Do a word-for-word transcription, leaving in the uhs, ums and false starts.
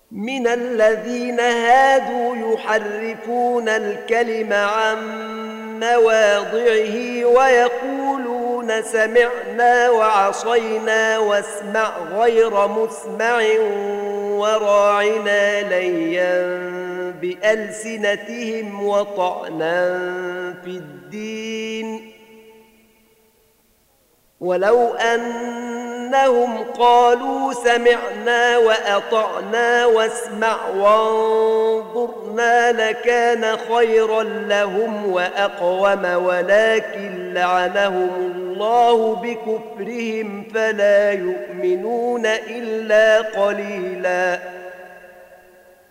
من الذين هادوا يحرفون الكلم عن مواضعه ويقولون سمعنا وعصينا واسمع غير مسمع وراعنا ليا بألسنتهم وطعنا في الدين ولو أنهم قالوا سمعنا وأطعنا واسمع وانظرنا لكان خيرا لهم وأقوم ولكن لعنهم الله بكفرهم فلا يؤمنون إلا قليلاً